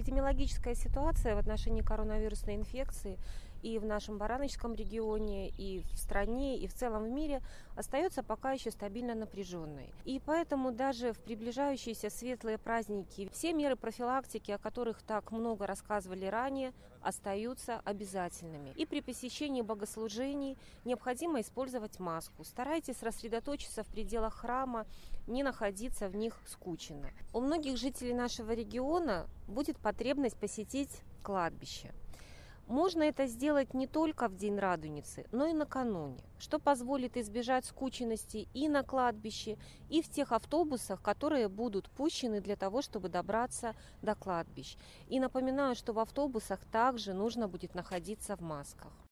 Эпидемиологическая ситуация в отношении коронавирусной инфекции и в нашем Бараночском регионе, и в стране, и в целом в мире остается пока еще стабильно напряженной. И поэтому даже в приближающиеся светлые праздники все меры профилактики, о которых так много рассказывали ранее, остаются обязательными. И при посещении богослужений необходимо использовать маску. Старайтесь рассредоточиться в пределах храма, не находиться в них скучно. У многих жителей нашего региона будет потребность посетить кладбище. Можно это сделать не только в День Радуницы, но и накануне, что позволит избежать скученности и на кладбище, и в тех автобусах, которые будут пущены для того, чтобы добраться до кладбищ. И напоминаю, что в автобусах также нужно будет находиться в масках.